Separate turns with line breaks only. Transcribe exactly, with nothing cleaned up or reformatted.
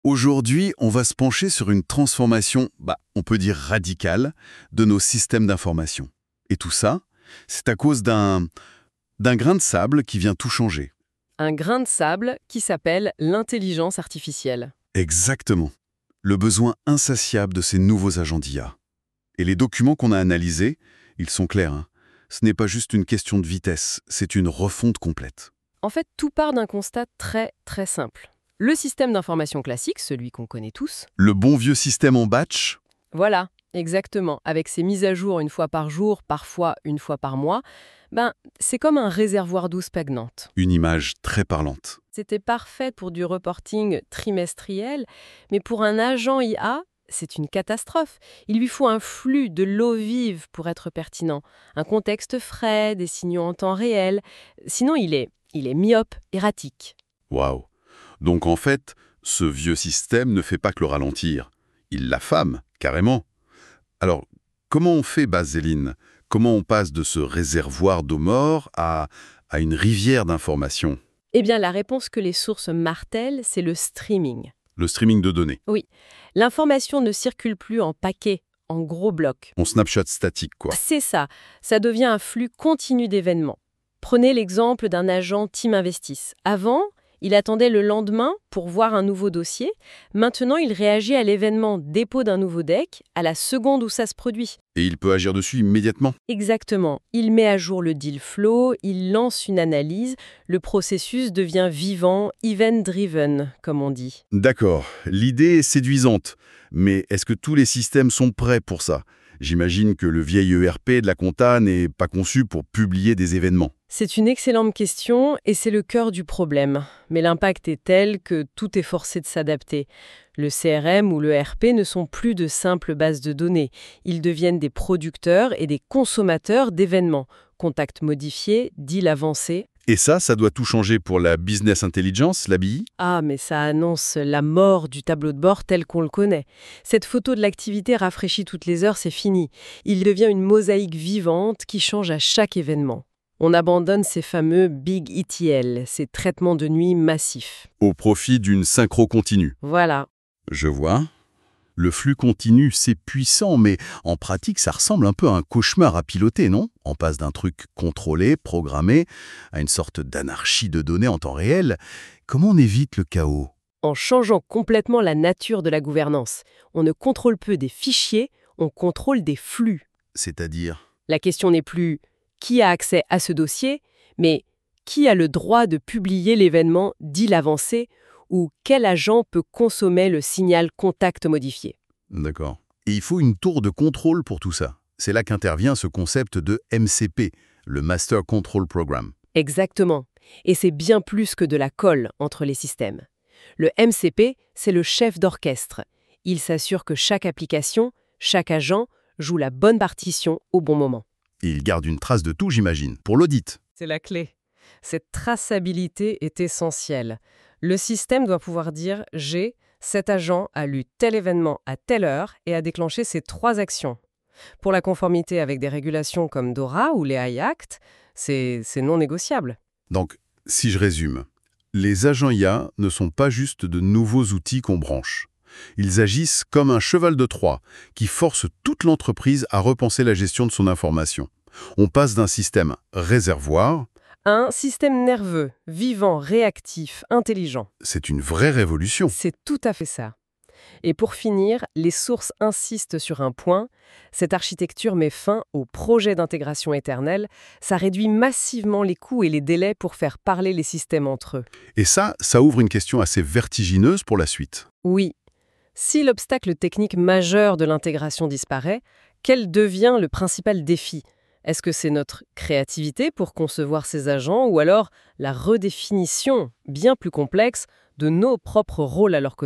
Aujourd'hui, on va se pencher sur une transformation, bah, on peut dire radicale, de nos systèmes d'information. Et tout ça, c'est à cause d'un d'un grain de sable qui vient tout changer.
Un grain de sable qui s'appelle l'intelligence artificielle.
Exactement. Le besoin insatiable de ces nouveaux agents d'I A. Et les documents qu'on a analysés, ils sont clairs, hein. Ce n'est pas juste une question de vitesse, c'est une refonte complète.
En fait, tout part d'un constat très très simple. Le système d'information classique, celui qu'on connaît tous,
Le bon vieux système en batch,
voilà, exactement, avec ses mises à jour une fois par jour, parfois une fois par mois, ben, c'est comme un réservoir d'eau stagnante.
une image très parlante.
C'était parfait pour du reporting trimestriel, mais pour un agent I A, c'est une catastrophe. Il lui faut un flux de l'eau vive pour être pertinent, un contexte frais, des signaux en temps réel. Sinon, il est, il est myope, erratique.
Waouh. Donc en fait, ce vieux système ne fait pas que le ralentir. Il l'affame, carrément. Alors, comment on fait, Baseline? Comment on passe de ce réservoir d'eau mort à, à une rivière d'informations?
Eh bien, la réponse que les sources martèlent, c'est le streaming.
Le streaming de données.
Oui, l'information ne circule plus en paquets, en gros blocs.
On snapshot statique, quoi.
C'est ça, ça devient un flux continu d'événements. Prenez l'exemple d'un agent Team Investis. Avant, il attendait le lendemain pour voir un nouveau dossier. Maintenant, il réagit à l'événement dépôt d'un nouveau deck à la seconde où ça se produit.
Et il peut agir dessus immédiatement.
Exactement. Il met à jour le deal flow, il lance une analyse, le processus devient vivant, event-driven, comme on dit.
D'accord, l'idée est séduisante. Mais est-ce que tous les systèmes sont prêts pour ça? J'imagine que le vieil E R P de la compta n'est pas conçu pour publier des événements.
C'est une excellente question et c'est le cœur du problème. Mais l'impact est tel que tout est forcé de s'adapter. Le C R M ou le E R P ne sont plus de simples bases de données. Ils deviennent des producteurs et des consommateurs d'événements. Contacts modifiés, deals avancés.
Et ça, ça doit tout changer pour la business intelligence, l'A B I?
Ah, mais ça annonce la mort du tableau de bord tel qu'on le connaît. Cette photo de l'activité rafraîchie toutes les heures, c'est fini. Il devient une mosaïque vivante qui change à chaque événement. On abandonne ces fameux Big E T L, ces traitements de nuit massifs.
Au profit d'une synchro continue.
Voilà.
Je vois. Le flux continu, c'est puissant, mais en pratique, ça ressemble un peu à un cauchemar à piloter, non? On passe d'un truc contrôlé, programmé, à une sorte d'anarchie de données en temps réel. Comment on évite le chaos?
En changeant complètement la nature de la gouvernance, on ne contrôle plus des fichiers, on contrôle des flux.
C'est-à-dire?
La question n'est plus qui a accès à ce dossier, mais qui a le droit de publier l'événement dit l'avancé ou quel agent peut consommer le signal contact modifié.
D'accord. Et il faut une tour de contrôle pour tout ça. C'est là qu'intervient ce concept de M C P, le Master Control Program.
Exactement. Et c'est bien plus que de la colle entre les systèmes. Le M C P, c'est le chef d'orchestre. Il s'assure que chaque application, chaque agent, joue la bonne partition au bon moment.
Et il garde une trace de tout, j'imagine, pour l'audit.
C'est la clé. Cette traçabilité est essentielle. Le système doit pouvoir dire « J'ai, cet agent a lu tel événement à telle heure et a déclenché ces trois actions ». Pour la conformité avec des régulations comme DORA ou les A I Act, c'est c'est non négociable.
Donc, si je résume, les agents I A ne sont pas juste de nouveaux outils qu'on branche. Ils agissent comme un cheval de Troie qui force toute l'entreprise à repenser la gestion de son information. On passe d'un système réservoir,
Un système nerveux, vivant, réactif, intelligent.
c'est une vraie révolution.
C'est tout à fait ça. Et pour finir, les sources insistent sur un point. Cette architecture met fin au projet d'intégration éternelle. Ça réduit massivement les coûts et les délais pour faire parler les systèmes entre eux.
Et ça, ça ouvre une question assez vertigineuse pour la suite.
Oui. Si l'obstacle technique majeur de l'intégration disparaît, quel devient le principal défi ? Est-ce que c'est notre créativité pour concevoir ces agents ou alors la redéfinition, bien plus complexe, de nos propres rôles à leur côté ?